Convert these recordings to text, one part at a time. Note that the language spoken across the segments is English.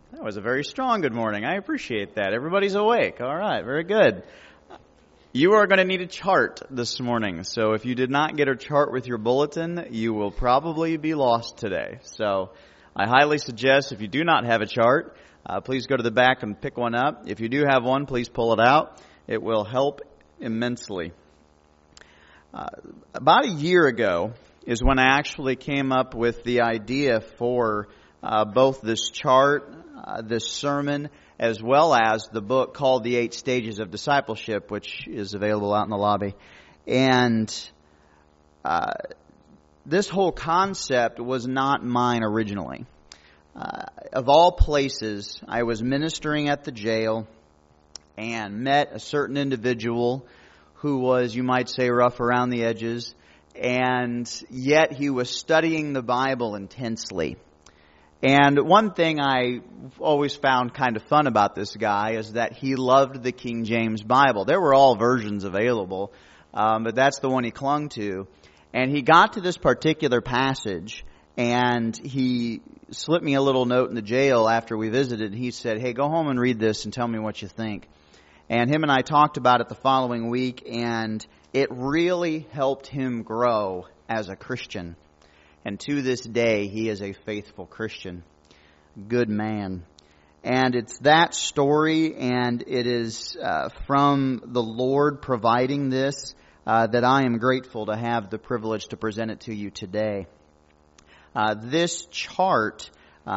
That was a very strong good morning. I appreciate that. Everybody's awake. All right, very good. You are going to need a chart this morning. So if you did not get a chart with your bulletin, you will probably be lost today. So I highly suggest if you do not have a chart, please go to the back and pick one up. If you do have one, please pull it out. It will help immensely. About a year ago is when I actually came up with the idea for both this chart, this sermon, as well as the book called The 8 Stages of Discipleship, which is available out in the lobby. And this whole concept was not mine originally. Of all places, I was ministering at the jail and met a certain individual who was, you might say, rough around the edges, and yet he was studying the Bible intensely. And one thing I always found kind of fun about this guy is that he loved the King James Bible. There were all versions available, but that's the one he clung to. And he got to this particular passage, and he slipped me a little note in the jail after we visited. He said, "Hey, go home and read this and tell me what you think." And him and I talked about it the following week, and it really helped him grow as a Christian. And to this day, he is a faithful Christian. Good man. And it's that story, and it is from the Lord providing this that I am grateful to have the privilege to present it to you today. This chart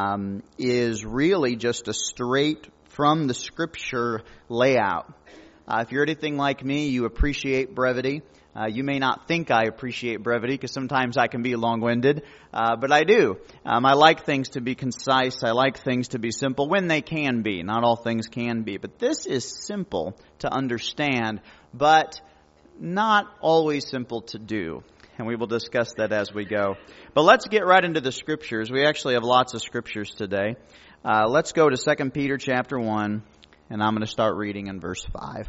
is really just a straight from the Scripture layout. If you're anything like me, you appreciate brevity. You may not think I appreciate brevity because sometimes I can be long-winded, but I do. I like things to be concise. I like things to be simple when they can be. Not all things can be. But this is simple to understand, but not always simple to do. And we will discuss that as we go. But let's get right into the Scriptures. We actually have lots of Scriptures today. Let's go to 2 Peter chapter 1, and I'm going to start reading in verse 5.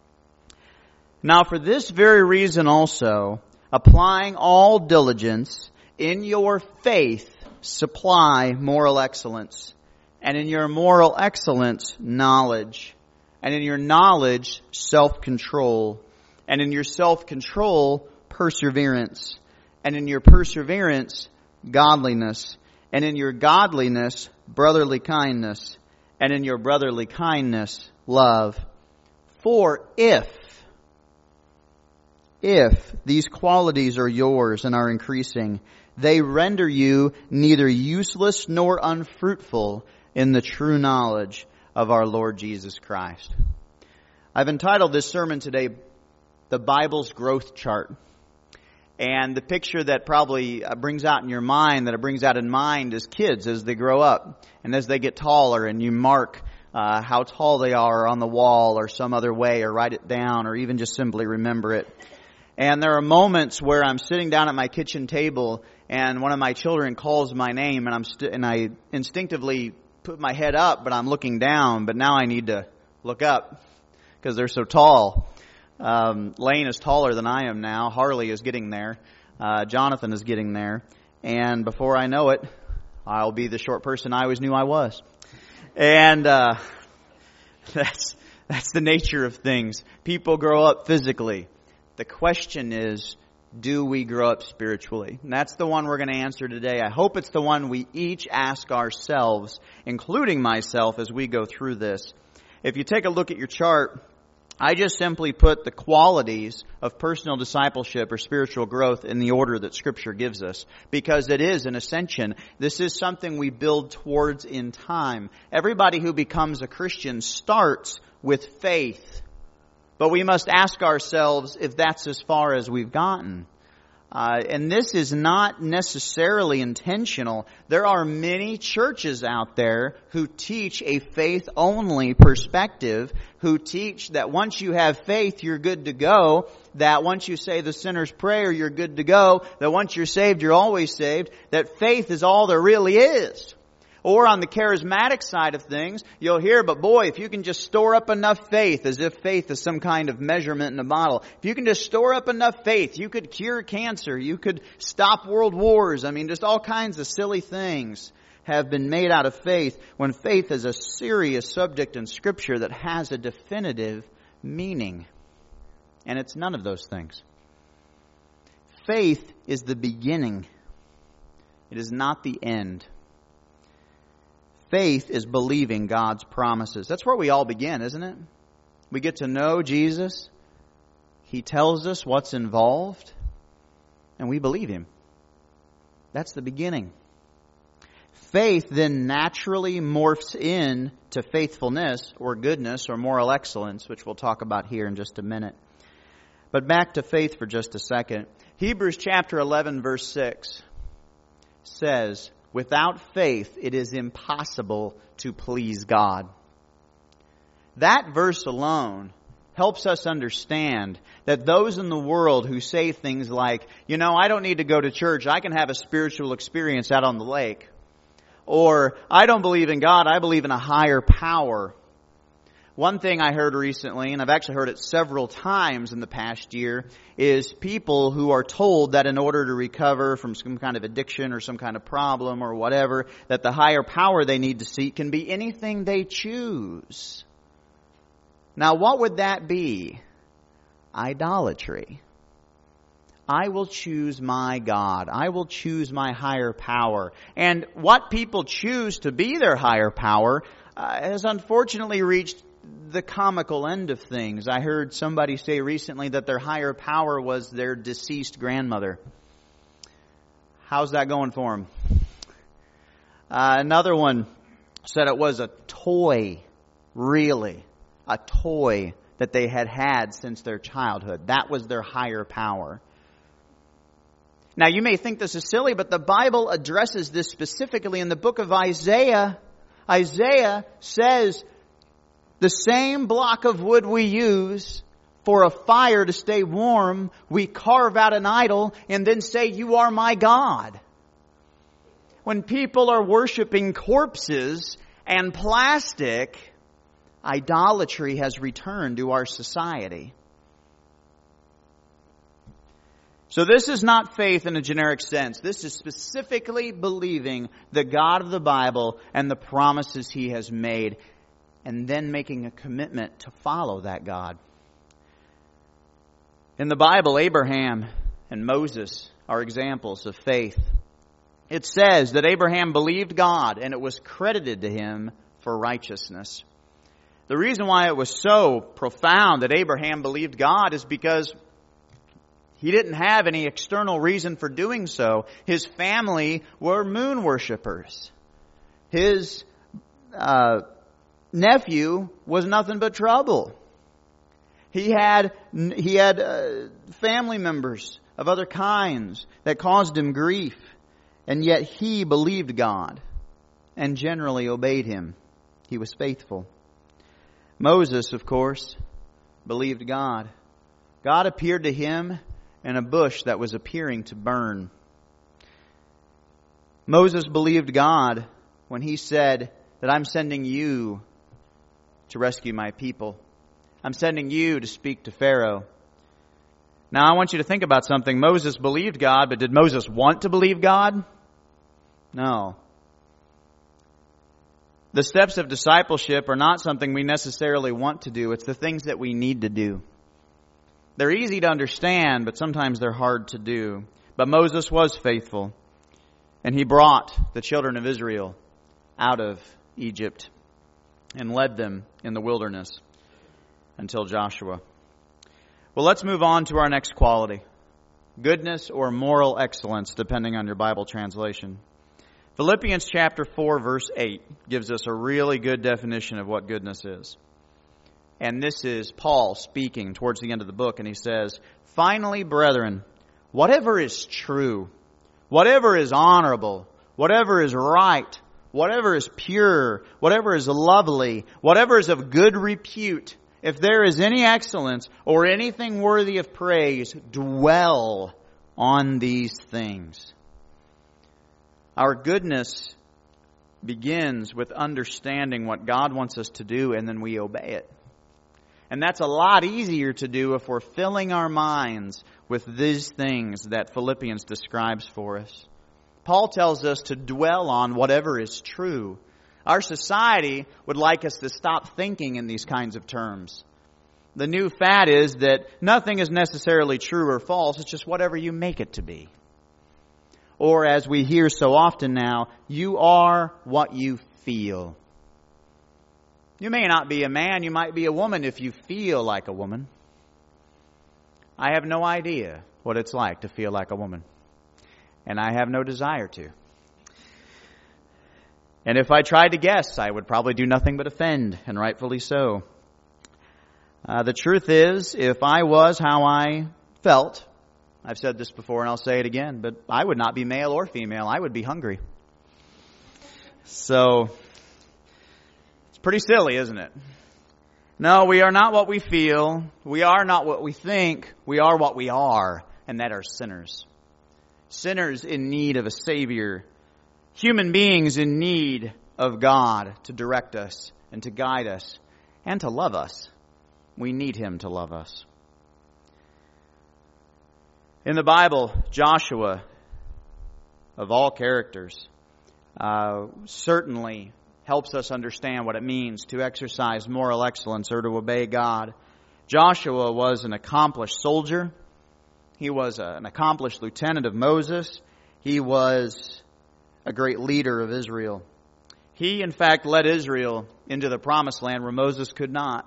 "Now for this very reason also, applying all diligence, in your faith supply moral excellence, and in your moral excellence knowledge, and in your knowledge self-control, and in your self-control perseverance, and in your perseverance godliness, and in your godliness brotherly kindness, and in your brotherly kindness love. For if these qualities are yours and are increasing, they render you neither useless nor unfruitful in the true knowledge of our Lord Jesus Christ." I've entitled this sermon today, "The Bible's Growth Chart." And the picture that probably brings out in your mind, that it brings out in mind, is kids as they grow up and as they get taller, and you mark how tall they are on the wall or some other way, or write it down, or even just simply remember it. And there are moments where I'm sitting down at my kitchen table and one of my children calls my name, and I instinctively put my head up, but I'm looking down. But now I need to look up because they're so tall. Lane is taller than I am now. Harley is getting there. Jonathan is getting there. And before I know it, I'll be the short person I always knew I was. And that's the nature of things. People grow up physically. The question is, do we grow up spiritually? And that's the one we're going to answer today. I hope it's the one we each ask ourselves, including myself, as we go through this. If you take a look at your chart, I just simply put the qualities of personal discipleship or spiritual growth in the order that Scripture gives us, because it is an ascension. This is something we build towards in time. Everybody who becomes a Christian starts with faith, but we must ask ourselves if that's as far as we've gotten. And this is not necessarily intentional. There are many churches out there who teach a faith-only perspective, who teach that once you have faith, you're good to go, that once you say the sinner's prayer, you're good to go, that once you're saved, you're always saved, that faith is all there really is. Or on the charismatic side of things, you'll hear, but boy, if you can just store up enough faith, as if faith is some kind of measurement in a bottle. If you can just store up enough faith, you could cure cancer, you could stop world wars. I mean, just all kinds of silly things have been made out of faith, when faith is a serious subject in Scripture that has a definitive meaning. And it's none of those things. Faith is the beginning. It is not the end. Faith is believing God's promises. That's where we all begin, isn't it? We get to know Jesus. He tells us what's involved, and we believe Him. That's the beginning. Faith then naturally morphs into faithfulness or goodness or moral excellence, which we'll talk about here in just a minute. But back to faith for just a second. Hebrews chapter 11 verse 6 says, without faith it is impossible to please God. That verse alone helps us understand that those in the world who say things like, I don't need to go to church, I can have a spiritual experience out on the lake. Or, I don't believe in God, I believe in a higher power. One thing I heard recently, and I've actually heard it several times in the past year, is people who are told that in order to recover from some kind of addiction or some kind of problem or whatever, that the higher power they need to seek can be anything they choose. Now, what would that be? Idolatry. I will choose my God. I will choose my higher power. And what people choose to be their higher power has unfortunately reached the comical end of things. I heard somebody say recently that their higher power was their deceased grandmother. How's that going for them? Another one said it was a toy, really. A toy that they had had since their childhood. That was their higher power. Now, you may think this is silly, but the Bible addresses this specifically in the book of Isaiah. Isaiah says, the same block of wood we use for a fire to stay warm, we carve out an idol and then say, you are my God. When people are worshiping corpses and plastic, idolatry has returned to our society. So this is not faith in a generic sense. This is specifically believing the God of the Bible and the promises He has made, and then making a commitment to follow that God. In the Bible, Abraham and Moses are examples of faith. It says that Abraham believed God and it was credited to him for righteousness. The reason why it was so profound that Abraham believed God is because he didn't have any external reason for doing so. His family were moon worshipers. His nephew was nothing but trouble. He had family members of other kinds that caused him grief. And yet he believed God and generally obeyed Him. He was faithful. Moses, of course, believed God. God appeared to him in a bush that was appearing to burn. Moses believed God when he said that I'm sending you to rescue my people. I'm sending you to speak to Pharaoh. Now I want you to think about something. Moses believed God, but did Moses want to believe God? No. The steps of discipleship are not something we necessarily want to do. It's the things that we need to do. They're easy to understand, but sometimes they're hard to do. But Moses was faithful, and he brought the children of Israel out of Egypt and led them in the wilderness until Joshua. Well, let's move on to our next quality. Goodness or moral excellence, depending on your Bible translation. Philippians chapter 4, verse 8 gives us a really good definition of what goodness is. And this is Paul speaking towards the end of the book, and he says, finally, brethren, whatever is true, whatever is honorable, whatever is right, whatever is pure, whatever is lovely, whatever is of good repute, if there is any excellence or anything worthy of praise, dwell on these things. Our goodness begins with understanding what God wants us to do, and then we obey it. And that's a lot easier to do if we're filling our minds with these things that Philippians describes for us. Paul tells us to dwell on whatever is true. Our society would like us to stop thinking in these kinds of terms. The new fad is that nothing is necessarily true or false. It's just whatever you make it to be. Or as we hear so often now, you are what you feel. You may not be a man, you might be a woman if you feel like a woman. I have no idea what it's like to feel like a woman. And I have no desire to. And if I tried to guess, I would probably do nothing but offend, and rightfully so. The truth is, if I was how I felt, I've said this before and I'll say it again, but I would not be male or female. I would be hungry. So, it's pretty silly, isn't it? No, we are not what we feel. We are not what we think. We are what we are, and that are sinners. Sinners in need of a Savior. Human beings in need of God to direct us and to guide us and to love us. We need Him to love us. In the Bible, Joshua, of all characters, certainly helps us understand what it means to exercise moral excellence or to obey God. Joshua was an accomplished soldier. He was an accomplished lieutenant of Moses. He was a great leader of Israel. He, in fact, led Israel into the promised land where Moses could not.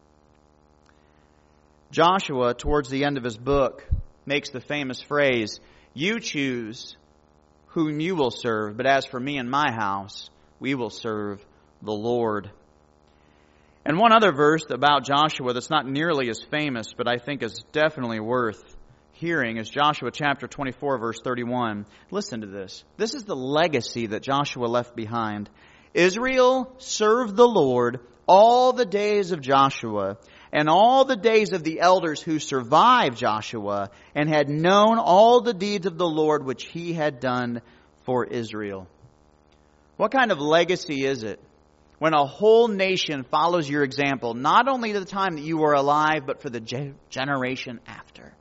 Joshua, towards the end of his book, makes the famous phrase, "You choose whom you will serve, but as for me and my house, we will serve the Lord." And one other verse about Joshua that's not nearly as famous, but I think is definitely worth hearing, is Joshua chapter 24, verse 31. Listen to this. This is the legacy that Joshua left behind. Israel served the Lord all the days of Joshua and all the days of the elders who survived Joshua and had known all the deeds of the Lord which he had done for Israel. What kind of legacy is it when a whole nation follows your example, not only the time that you were alive, but for the generation after?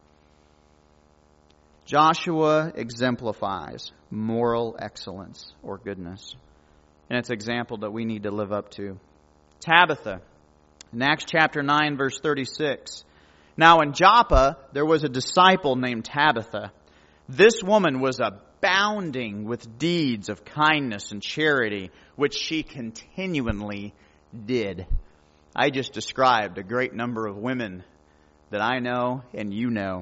Joshua exemplifies moral excellence or goodness. And it's an example that we need to live up to. Tabitha, in Acts chapter 9, verse 36. Now in Joppa, there was a disciple named Tabitha. This woman was abounding with deeds of kindness and charity, which she continually did. I just described a great number of women that I know and you know.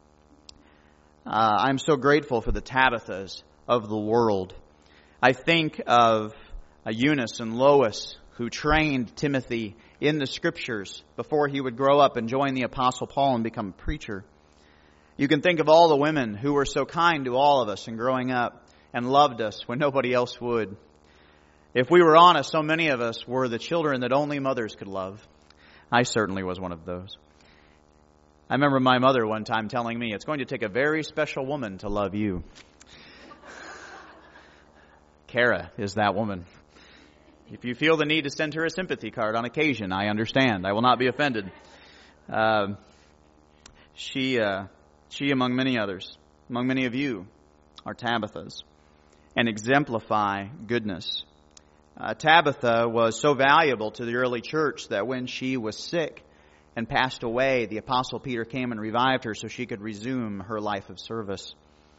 I'm so grateful for the Tabithas of the world. I think of Eunice and Lois, who trained Timothy in the Scriptures before he would grow up and join the Apostle Paul and become a preacher. You can think of all the women who were so kind to all of us in growing up and loved us when nobody else would. If we were honest, so many of us were the children that only mothers could love. I certainly was one of those. I remember my mother one time telling me, "It's going to take a very special woman to love you." Kara is that woman. If you feel the need to send her a sympathy card on occasion, I understand. I will not be offended. She, among many others, among many of you, are Tabithas and exemplify goodness. Tabitha was so valuable to the early church that when she was sick and passed away, the Apostle Peter came and revived her so she could resume her life of service.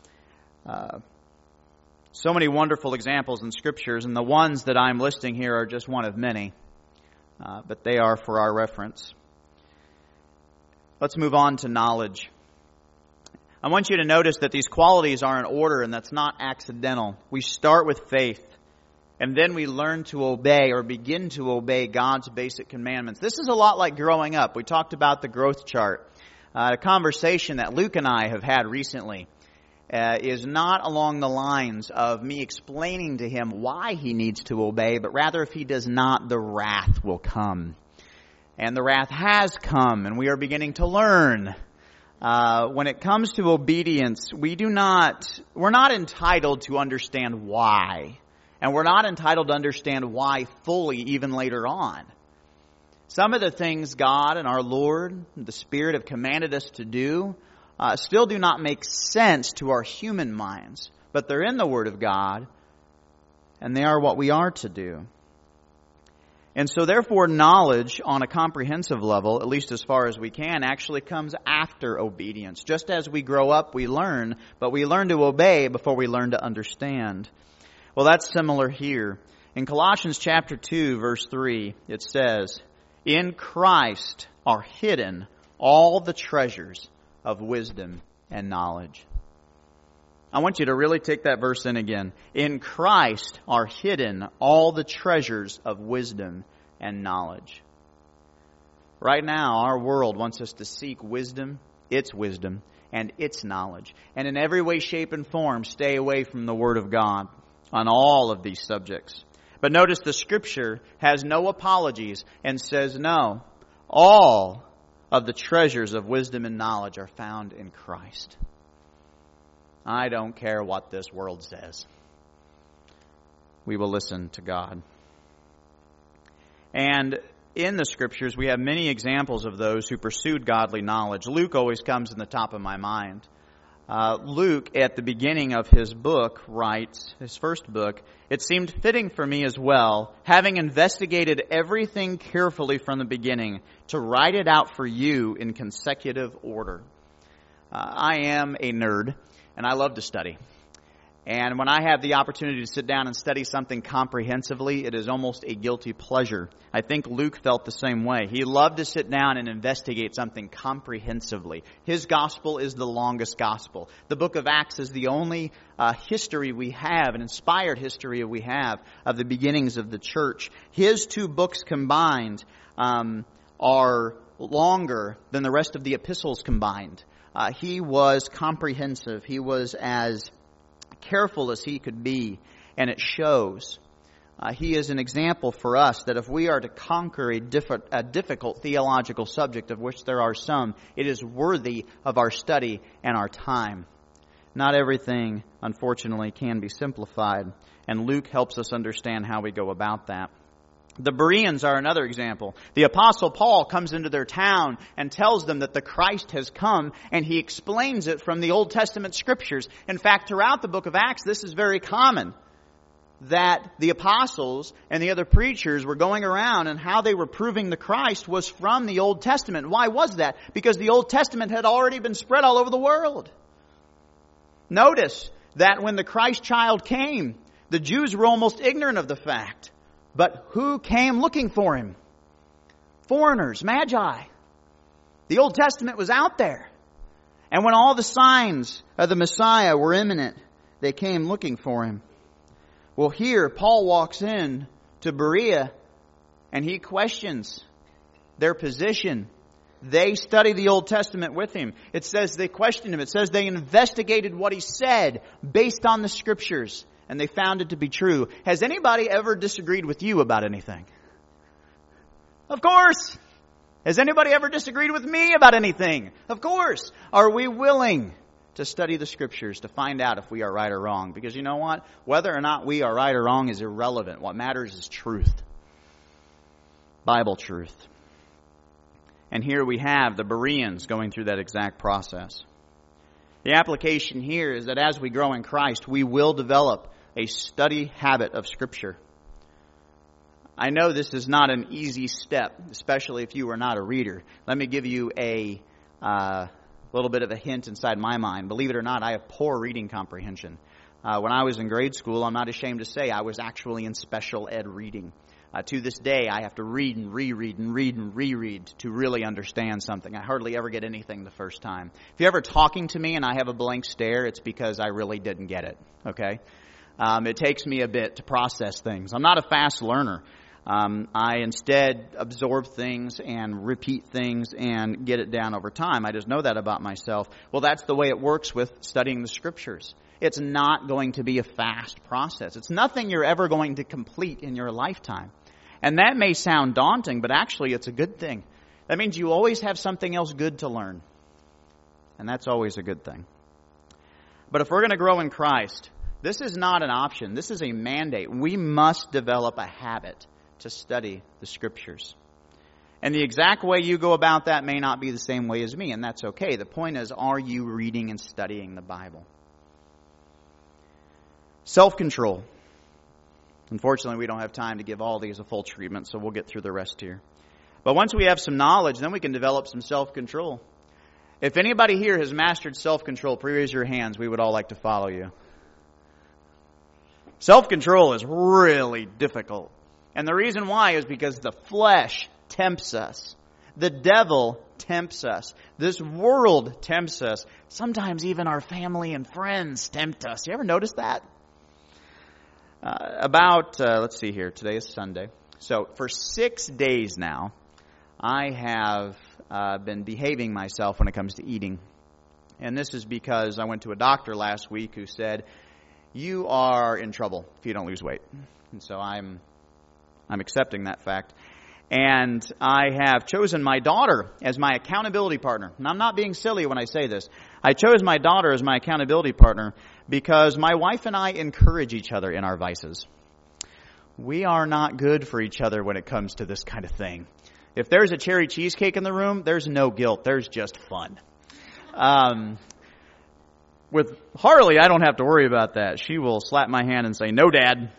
So many wonderful examples in Scriptures, and the ones that I'm listing here are just one of many, but they are for our reference. Let's move on to knowledge. I want you to notice that these qualities are in order, and that's not accidental. We start with faith, and then we learn to obey or begin to obey God's basic commandments. This is a lot like growing up. We talked about the growth chart. A conversation that Luke and I have had recently is not along the lines of me explaining to him why he needs to obey, but rather if he does not, the wrath will come. And the wrath has come, and we are beginning to learn. When it comes to obedience, we're not entitled to understand why. And we're not entitled to understand why fully even later on. Some of the things God and our Lord, the Spirit, have commanded us to do still do not make sense to our human minds. but they're in the Word of God, and they are what we are to do. And so therefore, knowledge on a comprehensive level, at least as far as we can, actually comes after obedience. Just as we grow up, we learn, but we learn to obey before we learn to understand. Well, that's similar here. In Colossians chapter 2, verse 3, it says, "In Christ are hidden all the treasures of wisdom and knowledge." I want you to really take that verse in again. In Christ are hidden all the treasures of wisdom and knowledge. Right now, our world wants us to seek wisdom, and its knowledge. And in every way, shape, and form, stay away from the Word of God on all of these subjects. But notice the Scripture has no apologies and says, no, all of the treasures of wisdom and knowledge are found in Christ. I don't care what this world says. We will listen to God. And in the Scriptures, we have many examples of those who pursued godly knowledge. Luke always comes in the top of my mind. Luke, at the beginning of his book, writes, his first book, "It seemed fitting for me as well, having investigated everything carefully from the beginning, to write it out for you in consecutive order." I am a nerd, and I love to study. And when I have the opportunity to sit down and study something comprehensively, it is almost a guilty pleasure. I think Luke felt the same way. He loved to sit down and investigate something comprehensively. His gospel is the longest gospel. The book of Acts is the only history we have, an inspired history we have of the beginnings of the church. His two books combined are longer than the rest of the epistles combined. He was comprehensive. He was as careful as he could be, and it shows. He is an example for us that if we are to conquer a difficult theological subject, of which there are some, it is worthy of our study and our time. Not everything, unfortunately, can be simplified, and Luke helps us understand how we go about that. The Bereans are another example. The Apostle Paul comes into their town and tells them that the Christ has come, and he explains it from the Old Testament Scriptures. In fact, throughout the book of Acts, this is very common, that the apostles and the other preachers were going around, and how they were proving the Christ was from the Old Testament. Why was that? Because the Old Testament had already been spread all over the world. Notice that when the Christ child came, the Jews were almost ignorant of the fact. But who came looking for him? Foreigners, magi. The Old Testament was out there. And when all the signs of the Messiah were imminent, they came looking for him. Well, here, Paul walks in to Berea, and he questions their position. They study the Old Testament with him. It says they questioned him. It says they investigated what he said based on the Scriptures. And they found it to be true. Has anybody ever disagreed with you about anything? Of course. Has anybody ever disagreed with me about anything? Of course. Are we willing to study the Scriptures to find out if we are right or wrong? Because you know what? Whether or not we are right or wrong is irrelevant. What matters is truth. Bible truth. And here we have the Bereans going through that exact process. The application here is that as we grow in Christ, we will develop a study habit of Scripture. I know this is not an easy step, especially if you are not a reader. Let me give you a little bit of a hint inside my mind. Believe it or not, I have poor reading comprehension. When I was in grade school, I'm not ashamed to say I was actually in special ed reading. To this day, I have to read and reread and read and reread to really understand something. I hardly ever get anything the first time. If you're ever talking to me and I have a blank stare, it's because I really didn't get it. Okay? It takes me a bit to process things. I'm not a fast learner. I instead absorb things and repeat things and get it down over time. I just know that about myself. Well, that's the way it works with studying the Scriptures. It's not going to be a fast process. It's nothing you're ever going to complete in your lifetime. And that may sound daunting, but actually it's a good thing. That means you always have something else good to learn. And that's always a good thing. But if we're going to grow in Christ, this is not an option. This is a mandate. We must develop a habit to study the Scriptures. And the exact way you go about that may not be the same way as me, and that's okay. The point is, are you reading and studying the Bible? Self-control. Unfortunately, we don't have time to give all these a full treatment, so we'll get through the rest here. But once we have some knowledge, then we can develop some self-control. If anybody here has mastered self-control, please raise your hands. We would all like to follow you. Self-control is really difficult. And the reason why is because the flesh tempts us. The devil tempts us. This world tempts us. Sometimes even our family and friends tempt us. You ever notice that? Let's see here. Today is Sunday. So for 6 days now, I have been behaving myself when it comes to eating. And this is because I went to a doctor last week who said, you are in trouble if you don't lose weight. And so I'm accepting that fact. And I have chosen my daughter as my accountability partner. And I'm not being silly when I say this. I chose my daughter as my accountability partner because my wife and I encourage each other in our vices. We are not good for each other when it comes to this kind of thing. If there's a cherry cheesecake in the room, there's no guilt. There's just fun. With Harley, I don't have to worry about that. She will slap my hand and say, "No, Dad."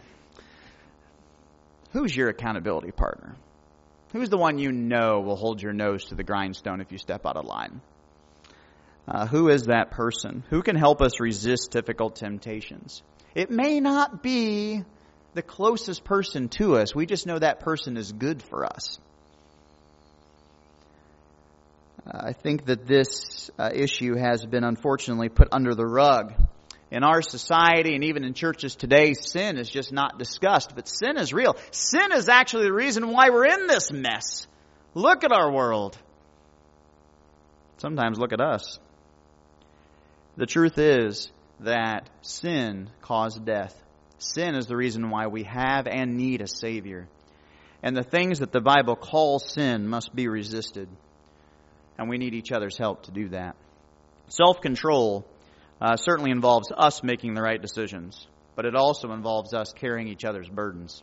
Who's your accountability partner? Who's the one you know will hold your nose to the grindstone if you step out of line? Who is that person? Who can help us resist difficult temptations? It may not be the closest person to us. We just know that person is good for us. I think that this issue has been unfortunately put under the rug. In our society and even in churches today, sin is just not discussed. But sin is real. Sin is actually the reason why we're in this mess. Look at our world. Sometimes look at us. The truth is that sin caused death. Sin is the reason why we have and need a Savior. And the things that the Bible calls sin must be resisted. And we need each other's help to do that. Self-control certainly involves us making the right decisions, but it also involves us carrying each other's burdens.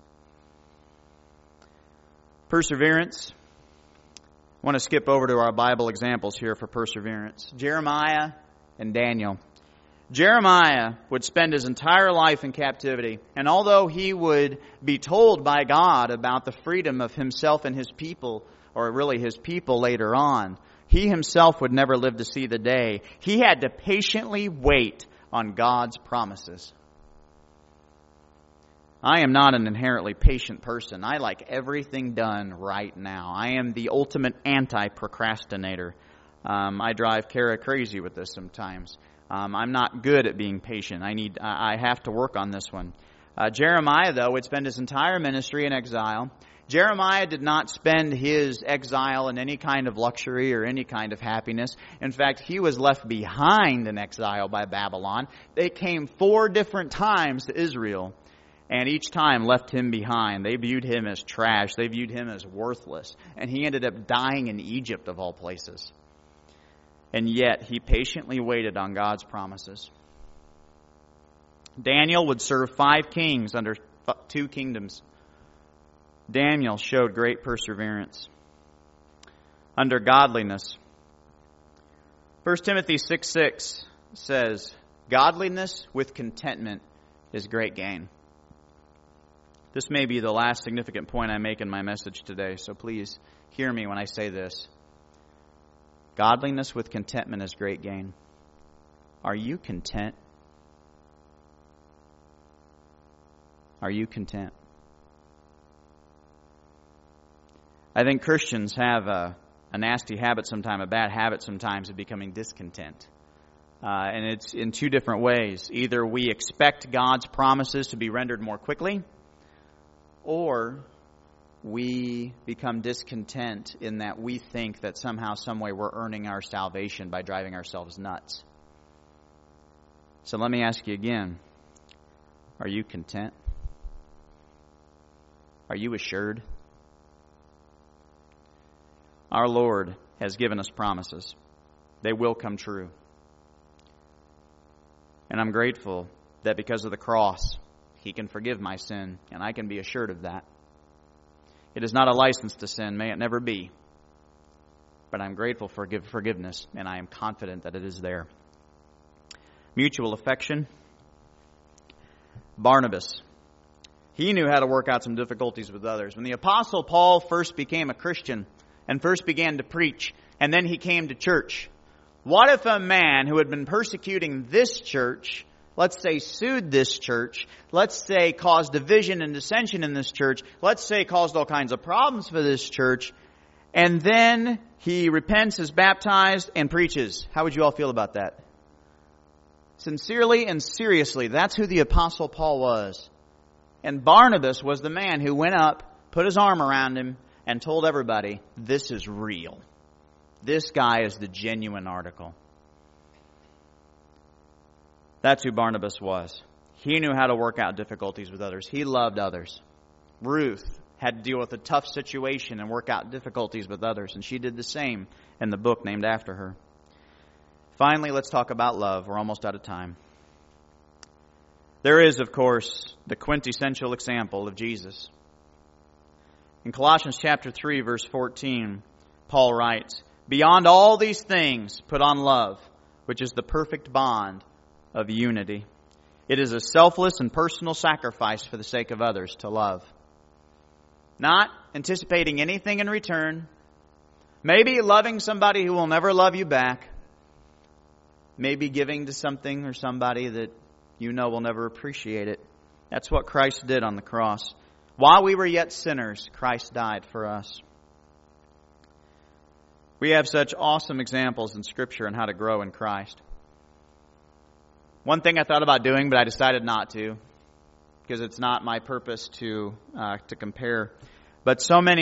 Perseverance. I want to skip over to our Bible examples here for perseverance. Jeremiah and Daniel. Jeremiah would spend his entire life in captivity, and although he would be told by God about the freedom of himself and his people, or really his people later on, he himself would never live to see the day. He had to patiently wait on God's promises. I am not an inherently patient person. I like everything done right now. I am the ultimate anti-procrastinator. I drive Kara crazy with this sometimes. I'm not good at being patient. I have to work on this one. Jeremiah, though, would spend his entire ministry in exile. Jeremiah did not spend his exile in any kind of luxury or any kind of happiness. In fact, he was left behind in exile by Babylon. They came 4 different times to Israel, and each time left him behind. They viewed him as trash. They viewed him as worthless. And he ended up dying in Egypt, of all places. And yet, he patiently waited on God's promises. Daniel would serve 5 kings under 2 kingdoms. Daniel showed great perseverance under godliness. 1 Timothy 6:6 says, "Godliness with contentment is great gain." This may be the last significant point I make in my message today, so please hear me when I say this. Godliness with contentment is great gain. Are you content? Are you content? I think Christians have a nasty habit sometimes, a bad habit sometimes of becoming discontent. And it's in 2 different ways. Either we expect God's promises to be rendered more quickly, or we become discontent in that we think that somehow, some way we're earning our salvation by driving ourselves nuts. So let me ask you again, are you content? Are you assured? Our Lord has given us promises. They will come true. And I'm grateful that because of the cross, He can forgive my sin, and I can be assured of that. It is not a license to sin, may it never be. But I'm grateful for forgiveness, and I am confident that it is there. Mutual affection. Barnabas. He knew how to work out some difficulties with others. When the Apostle Paul first became a Christian and first began to preach, and then he came to church, what if a man who had been persecuting this church, let's say sued this church, let's say caused division and dissension in this church, let's say caused all kinds of problems for this church, and then he repents, is baptized, and preaches? How would you all feel about that? Sincerely and seriously, that's who the Apostle Paul was. And Barnabas was the man who went up, put his arm around him, and told everybody, this is real. This guy is the genuine article. That's who Barnabas was. He knew how to work out difficulties with others. He loved others. Ruth had to deal with a tough situation and work out difficulties with others, and she did the same in the book named after her. Finally, let's talk about love. We're almost out of time. There is, of course, the quintessential example of Jesus. In Colossians chapter 3, verse 14, Paul writes, "Beyond all these things, put on love, which is the perfect bond of unity. It is a selfless and personal sacrifice for the sake of others to love. Not anticipating anything in return. Maybe loving somebody who will never love you back. Maybe giving to something or somebody that you know will never appreciate it. That's what Christ did on the cross. While we were yet sinners, Christ died for us." We have such awesome examples in Scripture on how to grow in Christ. One thing I thought about doing, but I decided not to, because it's not my purpose to compare. But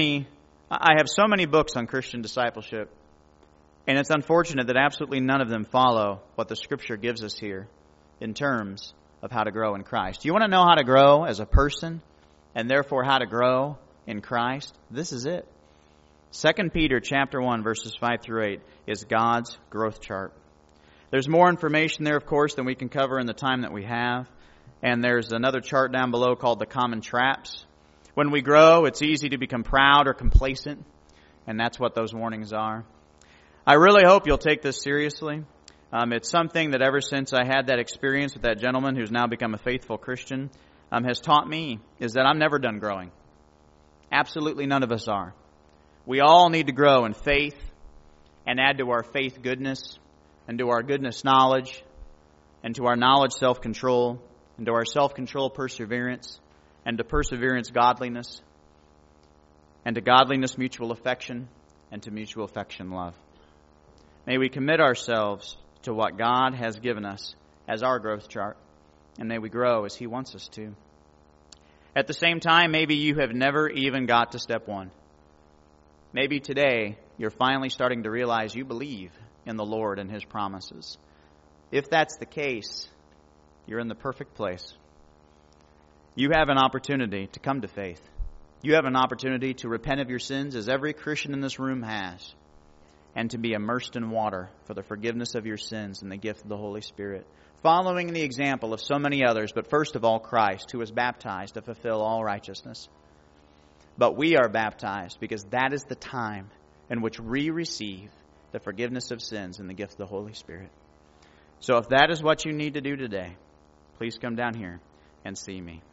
I have so many books on Christian discipleship, and it's unfortunate that absolutely none of them follow what the Scripture gives us here in terms of how to grow in Christ. Do you want to know how to grow as a person, and therefore how to grow in Christ? This is it. 2 Peter chapter 1, verses 5 through 8 is God's growth chart. There's more information there, of course, than we can cover in the time that we have. And there's another chart down below called the common traps. When we grow, it's easy to become proud or complacent, and that's what those warnings are. I really hope you'll take this seriously. It's something that ever since I had that experience with that gentleman who's now become a faithful Christian has taught me is that I'm never done growing. Absolutely none of us are. We all need to grow in faith and add to our faith goodness, and to our goodness knowledge, and to our knowledge self-control, and to our self-control perseverance, and to perseverance godliness, and to godliness mutual affection, and to mutual affection love. May we commit ourselves to what God has given us as our growth chart, and may we grow as He wants us to. At the same time, maybe you have never even got to step one. Maybe today you're finally starting to realize you believe in the Lord and His promises. If that's the case, you're in the perfect place. You have an opportunity to come to faith. You have an opportunity to repent of your sins, as every Christian in this room has, and to be immersed in water for the forgiveness of your sins and the gift of the Holy Spirit, following the example of so many others, but first of all Christ, who was baptized to fulfill all righteousness. But we are baptized because that is the time in which we receive the forgiveness of sins and the gift of the Holy Spirit. So if that is what you need to do today, please come down here and see me.